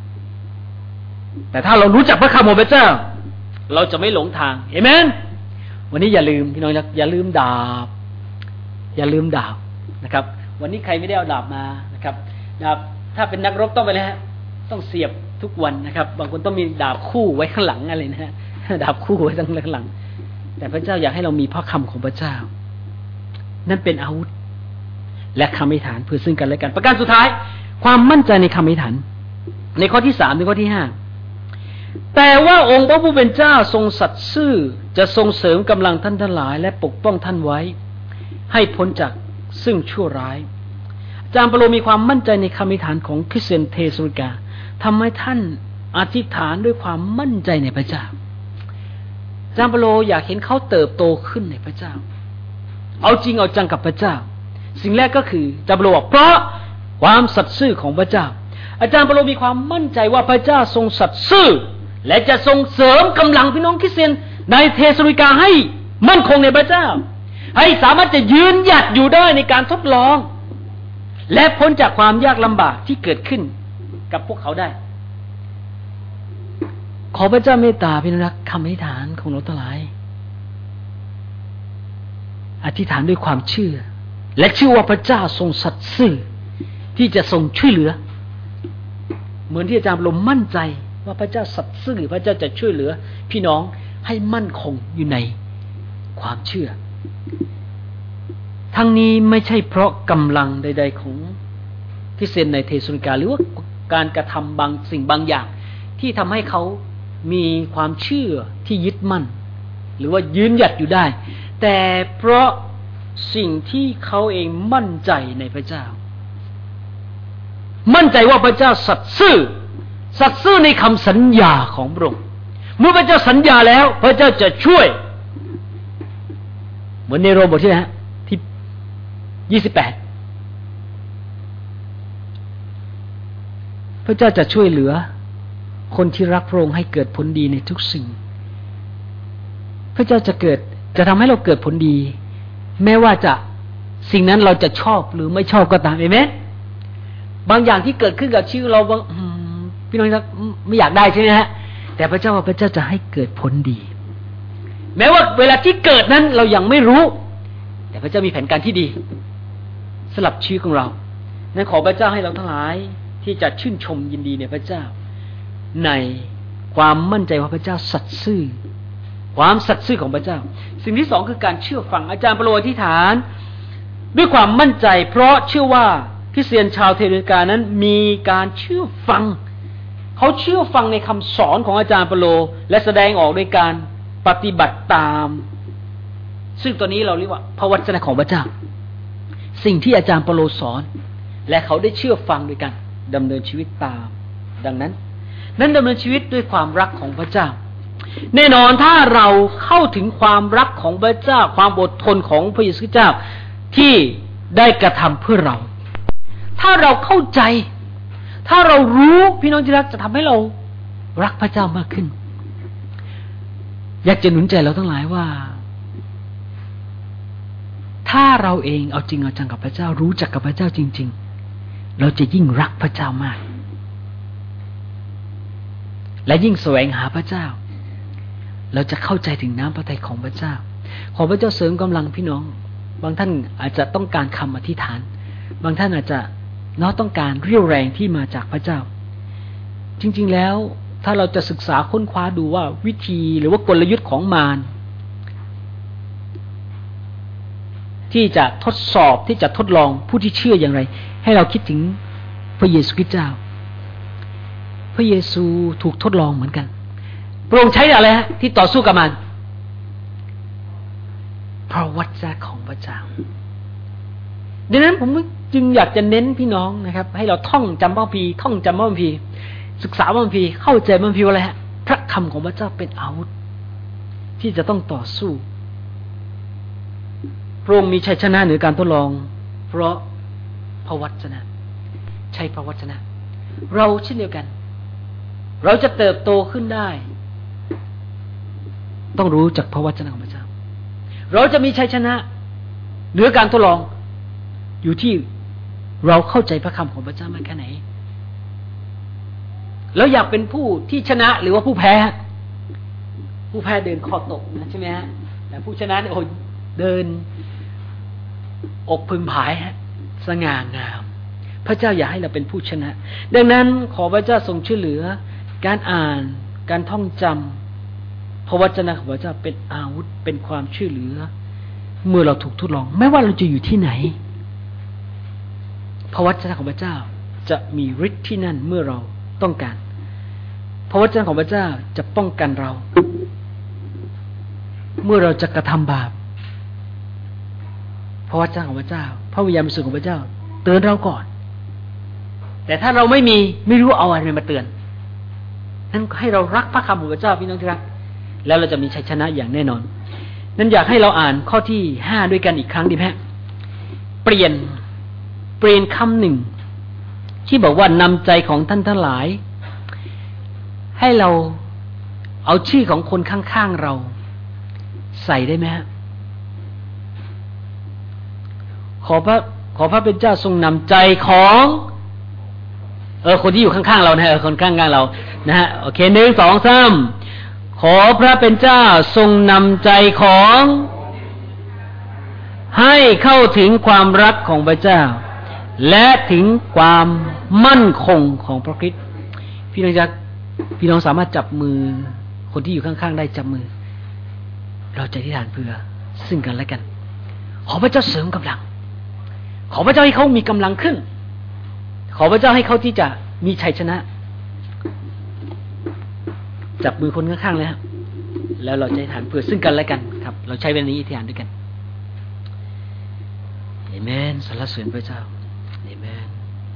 แต่ถ้าเรารู้จักพระคำของพระเจ้าเราจะไม่หลงทางเอเมนวันนี้อย่าลืมพี่น้องอย่าลืมดาบอย่าลืมดาบนะครับวันนี้ใครไม่ได้เอาดาบมานะครับดาบถ้าเป็นนักรบต้องไปเลยฮะต้องเสียบทุกวันนะครับบางคนต้องมีดาบคู่ไว้ข้างหลังอะไรนะฮะดาบคู่ไว้ข้างหลังแต่พระเจ้าอยากให้เรามีพระคำของพระเจ้านั่นเป็นอาวุธและคำอธิษฐานเพื่อซึ่งกันและกันประการสุดท้ายความมั่นใจในคำอธิษฐานในข้อที่สามถึงข้อที่ห้าแต่ว่าองค์พระผู้เป็นเจ้าทรงสัตย์ซื่อจะทรงเสริมกำลังท่านทั้งหลายและปกป้องท่านไว้ให้พ้นจากซึ่งชั่วร้ายอาจารย์เปาโลมีความมั่นใจในคำอธิษฐานของคริสเตียนเทสโลนิกาทำให้ท่านอธิษฐานด้วยความมั่นใจในพระเจ้าอาจารย์เปาโลอยากเห็นเขาเติบโตขึ้นในพระเจ้าเอาจริงเอาจังกับพระเจ้าสิ่งแรกก็คืออาจารย์เปาโลบอกเพราะความสัตย์ซื่อของพระเจ้าอาจารย์เปาโลมีความมั่นใจว่าพระเจ้าทรงสัตย์ซื่อและจะทรงเสริมกำลังพี่น้องคริสเตียนในเทสโลนิกาให้มั่นคงในพระเจ้าให้สามารถจะยืนหยัดอยู่ได้ในการทดลองและพ้นจากความยากลำบากที่เกิดขึ้นกับพวกเขาได้ขอพระเจ้าเมตตาพี่น้องรักคำอธิษฐานของเราทั้งหลายอธิษฐานด้วยความเชื่อและเชื่อว่าพระเจ้าทรงสัตย์ซื่อที่จะทรงช่วยเหลือเหมือนที่อาจารย์ลมมั่นใจว่าพระเจ้าสัตย์ซื่อพระเจ้าจะช่วยเหลือพี่น้องให้มั่นคงอยู่ในความเชื่อทั้งนี้ไม่ใช่เพราะกำลังใดๆของคริสเตียนในเทสโลนิกาหรือว่าการกระทำบางสิ่งบางอย่างที่ทำให้เขามีความเชื่อที่ยึดมั่นหรือว่ายืนหยัดอยู่ได้แต่เพราะสิ่งที่เขาเองมั่นใจในพระเจ้ามั่นใจว่าพระเจ้าสัตย์ซื่อสัตย์ซื่อในคำสัญญาของพระองค์เมื่อพระเจ้าสัญญาแล้วพระเจ้าจะช่วยเหมือนในโรมบทที่นะที่ยี่สิบแปดพระเจ้าจะช่วยเหลือคนที่รักพระองค์ให้เกิดผลดีในทุกสิ่งพระเจ้าจะเกิดจะทำให้เราเกิดผลดีแม้ว่าจะสิ่งนั้นเราจะชอบหรือไม่ชอบก็ตามเห็นไหมบางอย่างที่เกิดขึ้นกับชีวิตเราบางพี่น้องไม่อยากได้ใช่ไหมฮะแต่พระเจ้าว่าพระเจ้าจะให้เกิดผลดีแม้ว่าเวลาที่เกิดนั้นเรายังไม่รู้แต่พระเจ้ามีแผนการที่ดีสำหรับชีวิตของเรานั้นขอพระเจ้าให้เราทั้งหลายที่จะชื่นชมยินดีในพระเจ้าในความมั่นใจว่าพระเจ้าสัตย์ซื่อความสัตย์ซื่อของพระเจ้าสิ่งที่สองคือการเชื่อฟังอาจารย์เปโตรอธิษฐานด้วยความมั่นใจเพราะเชื่อว่าคริสเตียนชาวเทสโลนิกานั้นมีการเชื่อฟังเขาเชื่อฟังในคำสอนของอาจารย์เปโตรและแสดงออกโดยการปฏิบัติตามซึ่งตัวนี้เราเรียกว่าพระวจนะของพระเจ้าสิ่งที่อาจารย์เปโตรสอนและเขาได้เชื่อฟังด้วยกันดำเนินชีวิตตามดังนั้นนั้นดำเนินชีวิตด้วยความรักของพระเจ้าแน่นอนถ้าเราเข้าถึงความรักของพระเจ้าความอดทนของพระเยซูคริสต์เจ้าที่ได้กระทำเพื่อเราถ้าเราเข้าใจถ้าเรารู้พี่น้องที่รักจะทำให้เรารักพระเจ้ามากขึ้นอยากจะหนุนใจเราทั้งหลายว่าถ้าเราเองเอาจริงเอาจังกับพระเจ้ารู้จักกับพระเจ้าจริงๆเราจะยิ่งรักพระเจ้ามากและยิ่งแสวงหาพระเจ้าเราจะเข้าใจถึงน้ำพระทัยของพระเจ้าขอพระเจ้าเสริมกำลังพี่น้องบางท่านอาจจะต้องการคำอธิษฐานบางท่านอาจจะเนาะต้องการเรี่ยวแรงที่มาจากพระเจ้าจริงๆแล้วถ้าเราจะศึกษาค้นคว้าดูว่าวิธีหรือว่ากลยุทธ์ของมารที่จะทดสอบที่จะทดลองผู้ที่เชื่ออย่างไรให้เราคิดถึงพระเยซูคริสต์เจ้าพระเยซูถูกทดลองเหมือนกันพระองค์ใช้อะไรฮะที่ต่อสู้กับมันพระวจนะของพระเจ้าดังนั้นผมจึงอยากจะเน้นพี่น้องนะครับให้เราท่องจำพระคัมภีร์ท่องจำพระคัมภีร์ศึกษาพระคัมภีร์เข้าใจพระคัมภีร์ว่าอะไรฮะพระคำของพระเจ้าเป็นอาวุธที่จะต้องต่อสู้พระองค์มีชัยชนะเหนือการทดลองเพราะพระวจนะใช้พระวจนะเราเช่นเดียวกันเราจะเติบโตขึ้นได้ต้องรู้จักพระวจนะของพระเจ้าเราจะมีชัยชนะเหนือการทดลองอยู่ที่เราเข้าใจพระคำของพระเจ้ามากแค่ไหนแล้วอยากเป็นผู้ที่ชนะหรือว่าผู้แพ้ผู้แพ้เดินคอตกนะใช่ไหมฮะแต่ผู้ชนะเนี่ยโอ้เดินอกพึงผายฮะสง่างามพระเจ้าอยากให้เราเป็นผู้ชนะดังนั้นขอพระเจ้าทรงช่วยเหลือการอ่านการท่องจำพระวจนะของพระเจ้าเป็นอาวุธเป็นความช่วยเหลือเมื่อเราถูกทดลองไม่ว่าเราจะอยู่ที่ไหนพระวจนะของพระเจ้าจะมีฤทธิ์ที่นั่นเมื่อเราต้องการพระวจนะของพระเจ้าจะป้องกันเราเมื่อเราจะกระทำบาปพระวจนะของพระเจ้าพระวิญญาณบริสุทธิ์ของพระเจ้าเตือนเราก่อนแต่ถ้าเราไม่มีไม่รู้เอาอะไรมาเตือนนั้นให้เรารักพระคำของพระเจ้าพี่น้องที่รักแล้วเราจะมีชัยชนะอย่างแน่นอนนั้นอยากให้เราอ่านข้อที่ห้าด้วยกันอีกครั้งดีไหมเปลี่ยนเปลี่ยนคำหนึ่งที่บอกว่านำใจของท่านทั้งหลายให้เราเอาชื่อของคนข้างๆเราใส่ได้ไหมฮะขอพระขอพระเป็นเจ้าทรงนำใจของเออคนที่อยู่ข้างๆเรานะเออคนข้างๆเรานะฮะโอเคหนึ่งสองสามขอพระเป็นเจ้าทรงนำใจของให้เข้าถึงความรักของพระเจ้าและถึงความมั่นคงของพระคริสต์พี่น้องจะพี่น้องสามารถจับมือคนที่อยู่ข้างๆได้จับมือเราจะอธิษฐานเพื่อซึ่งกันและกันขอพระเจ้าเสริมกำลังขอพระเจ้าให้เขามีกำลังขึ้นขอพระเจ้าให้เขาที่จะมีชัยชนะจับมือคนข้างๆแล้วแล้วเราจะอธิษฐานเพื่อซึ่งกันและกันครับเราใช้เวลานี้อธิษฐานด้วยกันเอเมนสรรเสริญพระเจ้าเอเมน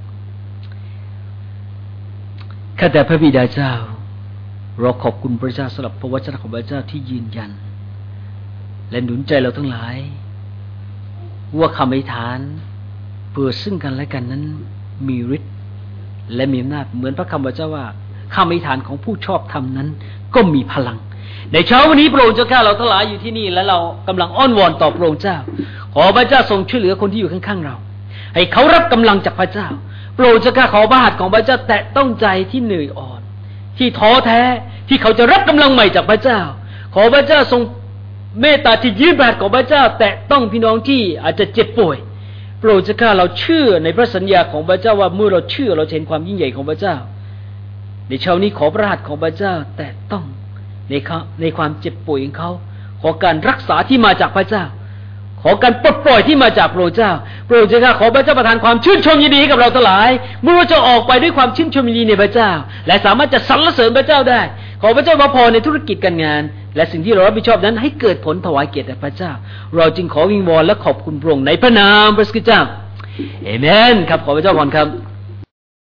ข้าแต่พระบิดาเจ้าเราขอบคุณพระเจ้าสำหรับพระวจนะของพระเจ้าที่ยืนยันและหนุนใจเราทั้งหลายว่าคำอธิษฐานเพื่อซึ่งกันและกันนั้นมีฤทธิ์และมีอำนาจเหมือนพระคำพระเจ้าว่าคำอธิษฐานของผู้ชอบธรรมนั้นก็มีพลังในเช้าวันนี้พระองค์เจ้าข้าเราทั้งหลายอยู่ที่นี่และเรากำลังอ้อนวอนต่อพระองค์เจ้าขอพระเจ้าทรงช่วยเหลือคนที่อยู่ข้างๆเราให้เขารับกำลังจากพระเจ้าพระองค์เจ้าข้าขอพระหัตถ์ของพระเจ้าแตะต้องใจที่เหนื่อยอ่อนที่ท้อแท้ที่เขาจะรับกำลังใหม่จากพระเจ้าขอพระเจ้าทรงเมตตาที่ยื่นพระหัตถ์ของพระเจ้าแตะต้องพี่น้องที่อาจจะเจ็บป่วยพระองค์เจ้าข้าเราเชื่อในพระสัญญาของพระเจ้าว่าเมื่อเราเชื่อเราเห็นความยิ่งใหญ่ของพระเจ้าในเช้านี้ขอพระหัตถ์ของพระเจ้าแตะต้องในในความเจ็บป่วยของเขาขอการรักษาที่มาจากพระเจ้าขอการปลดปล่อยที่มาจากพระเจ้าพระเจ้าขอพระเจ้าประทานความชื่นชมยินดีกับเราทั้งหลายเมื่อเราจะออกไปด้วยความชื่นชมยินดีในพระเจ้าและสามารถจะสรรเสริญพระเจ้าได้ขอพระเจ้ามาพรในธุรกิจการงานและสิ่งที่เรารับผิดชอบนั้นให้เกิดผลถวายเกียรติแด่พระเจ้าเราจึงขอวิงวอนและขอบคุณพระองค์ในพระนามพระคริสต์เจ้าเอเมนครับขอพระเจ้าพรครับ